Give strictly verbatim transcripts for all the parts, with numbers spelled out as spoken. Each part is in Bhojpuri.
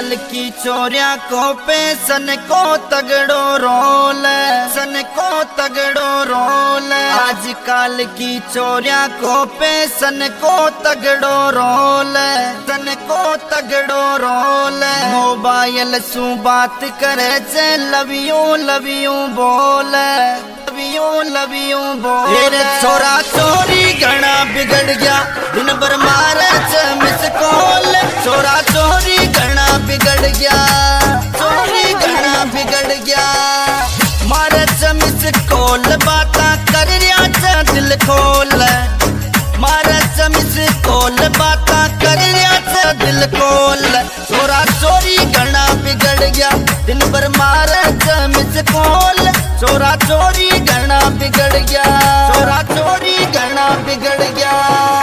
काल की चोरिया को पे सन को तगड़ो रोल, सन को तगड़ो रोल। आज काल की चोरिया को पे सन को तगड़ो रोल, सन को तगड़ो रोल। मोबाइल सु बात करे चे लवियो लवियो बोल, लवियो लवियो बोल। छोरा चोरी घना बिगड़ गया, दिन भर मारे चे मिस कॉल। छोरा चोरी घना बिगड़ गया, चोरी घना बिगड़ गया। मारे चे मिस कॉल, बाता कर रिया चे दिल खोल। मारे चे मिस कॉल, बाता कर रिया चे दिल खोल। छोरा चोरी घना बिगड़ गया, दिन भर मारे चे मिस कॉल। छोरा चोरी घना बिगड़ गया, छोरा चोरी घना बिगड़ गया।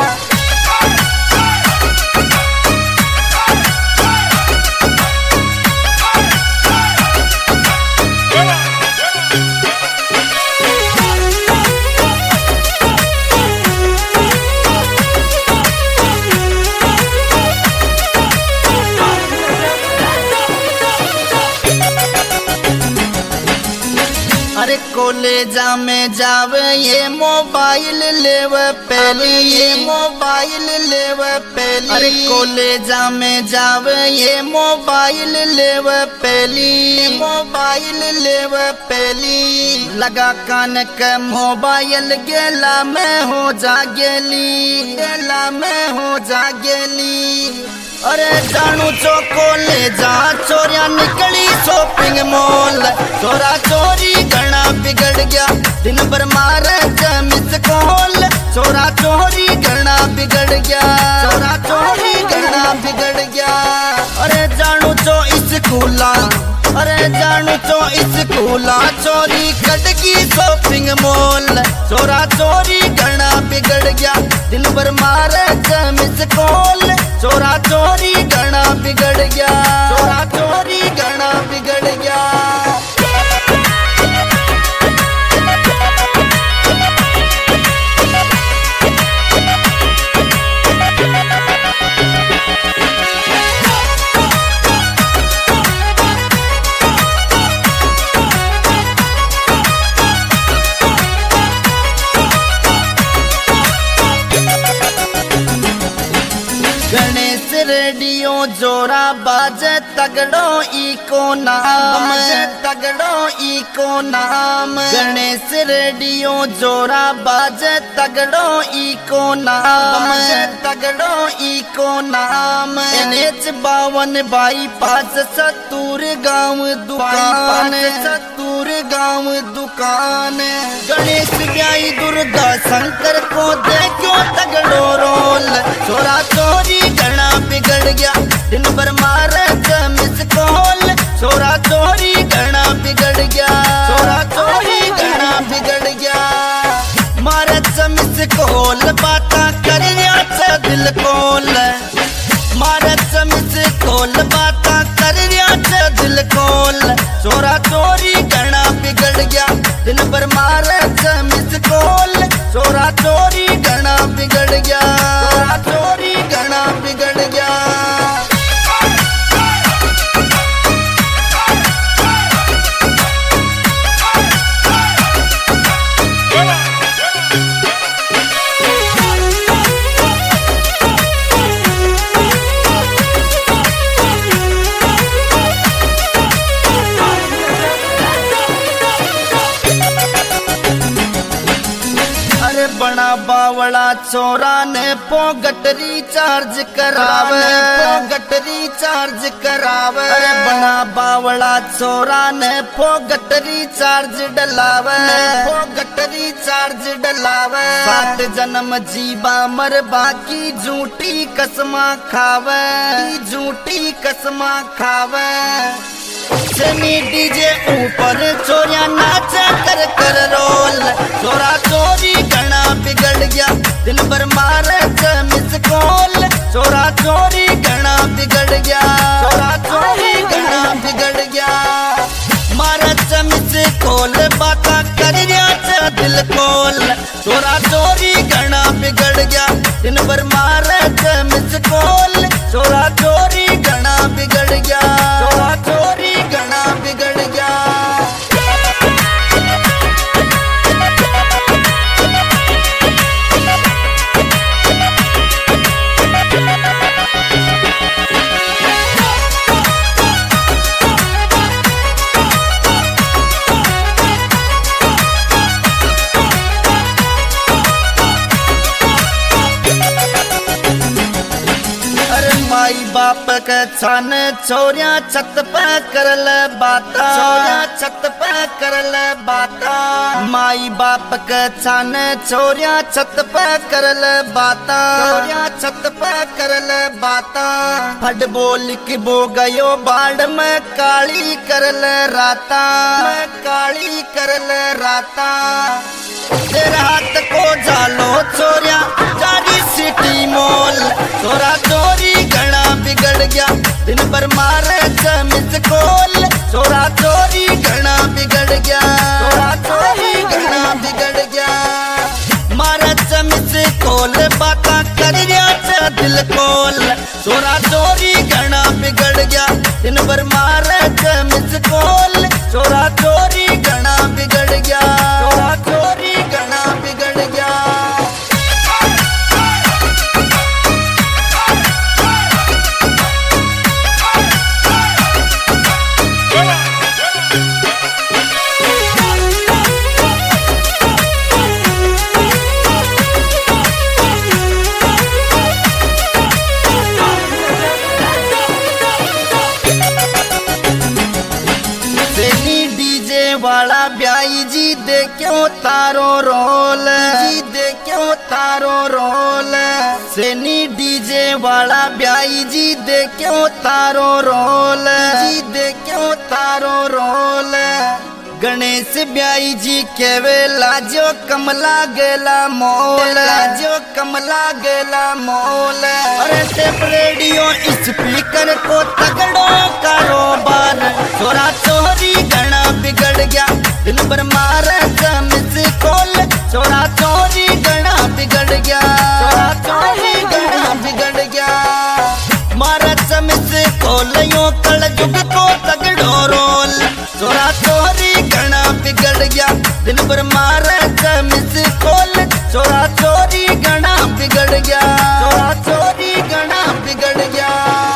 अरे कॉलेजा में जावे ये मोबाइल लेव पहली, ये मोबाइल लेव पहली। अरे कॉलेजा में जावे ये मोबाइल लेव पहली, मोबाइल लेव पहली। लगा कान के मोबाइल गेला में हो जा गेली, गेला में हो जा गेली। अरे जानू चो कॉलेजा चोरिया निकली शॉपिंग मॉल। छोरा चोरी घना बिगड़ गया, दिन भर मारे चे मिस कॉल। छोरा चोरी घना बिगड़ गया, छोरा चोरी घना बिगड़ गया। अरे जानू चो स्कूला, अरे जानू चो स्कूला चोरी कटगी शॉपिंग मॉल। छोरा चोरी घना बिगड़ गया, दिन भर मारे चे मिस कॉल। छोरा चोरी घना बिगड़ गया, छोरा चोरी घना बिगड़ गया। गणेश रेडियो जोरा बाजे तगड़ो इको नाम, तगड़ो इको नाम। गणेश रेडियो जोरा बाजे तगड़ो इको नाम, तगड़ो इको नाम। एन एच बावन बाई पास सत्तूर गाँव दुकान, सत्तूर गाँव दुकान। गणेश ब्याई दुर्गा शंकर को देखो तगड़ो रोल। छोरा चोरी घना बिगड़ गया, दिन भर मारे चे मिस कॉल। छोरा चोरी घना बिगड़ गया, छोरा चोरी घना बिगड़ गया। मारे चे मिस कॉल, बाता कर रिया चे दिल खोल। मारे चे मिस कॉल, बाता कर रिया चे दिल खोल। छोरा चोरी घना बिगड़ गया, दिन भर मारे चे मिस कॉल। छोरा चोरी घना बिगड़ गया, छोरा चोरी घना बिगड़ गया। बड़ा बावड़ा चोरा ने पोगटरी चार्ज करावे, पोगटरी चार्ज करावे। अरे बड़ा बावड़ा चोरा ने पोगटरी चार्ज डलावे, पोगटरी चार्ज डलावे। सात जन्म जीवा मर बाकी झूठी कसमा खावे, झूठी कसमा खावे। चनी डीजे ऊपर चोरिया नाचा कर कर रोल। छोरा चोरी घना बिगड़ गया, दिन भर मारे चे मिस कॉल। छोरा चोरी घना बिगड़ गया, छोरा चोरी घना बिगड़ गया। मारे चे मिस कॉल, बाता कर रिया चे दिल खोल। छोरा चोरी घना बिगड़ गया, दिन भर मारे चे मिस कॉल। छोरा चोरी घना बिगड़ गया। माई बाप के छन छोरिया छत पे करल बाता, छोरिया छत पे करल बाता। माई बाप के छन छोरिया छत पे करल बाता, छोरिया छत पे करल बाता। फट बोल की बो गयो बाढ़ में काली करल राता, में काली करल राता। तेरा हाथ को जालो छोरिया जारी सिटी मोल, छोरा चोरी घना बिगड़ गया दिन भर मारे मिस कोल, छोरा चोरी घना बिगड़ गया, छोरा चोरी घना बिगड़ गया। मारे मिस कोल बाता कर दिया दिल कोल, छोरा चोरी घना बिगड़ गया दिन भर मारे मिस कोल, छोरा चोरी घना बिगड़ गया, छोरा चोरी घना बिगड़ गया। वाला ब्याई जी दे क्यों तारो रोल, जी दे क्यों तारो रोल। सेनी डीजे वाला ब्याई जी दे क्यों तारो रोल, जी दे क्यों तारो रोल। गणेश ब्याई जी के वेला जो कमला गेला मोल, जो कमला गेला मोल। अरे टेप रेडियो स्पीकर को तगड़ो कारोबार, छोरा चोरी घना बिगड़ गया दिन भर मारे मिस कोल, छोरा चोरी घना बिगड़ गया, छोरा चोरी घना बिगड़ गया। मारा मिस कोल यो कल जुग को तगड़ो रोल, छोरा चोरी घना बिगड़ गया दिन भर मारे मिस कोल, छोरा चोरी घना बिगड़ गया, छोरा चोरी घना बिगड़ गया।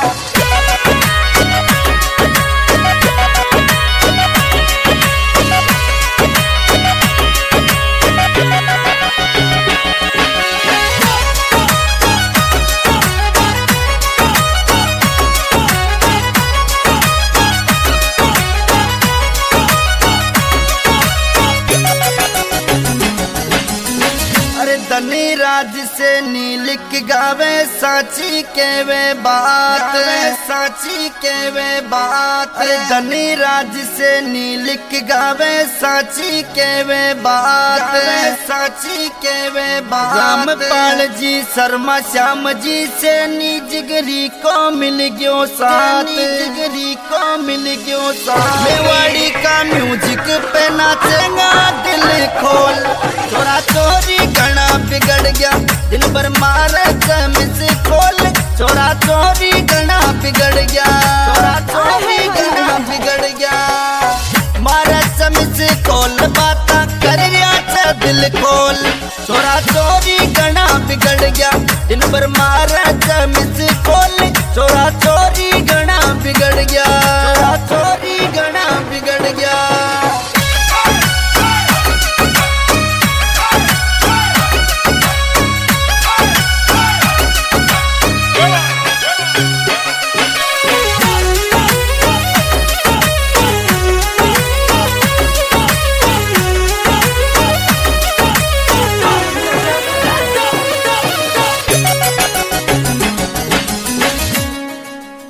धनी राज से नीलिक गावे साची के वे बात, साची के वे बात। अरे धनी राज से नीलिक गावे साची के वे बात, साची के वे बात। रामपाल जी शर्मा श्याम जी से निजगरी को मिल गयो साथ, निजगरी को मिल गयो साथ। मेवाड़ी का म्यूजिक पे नाचेगा दिल खोल, छोरा चोरी घना बिगड़ गया दिन भर मारे मिस कोल, छोरा चोरी घना बिगड़ गया, छोरा चोरी घना बिगड़ गया। मारे मिस कोल बाता कर दिया दिल खोल, छोरा चोरी घना बिगड़ गया दिन भर मारे मिस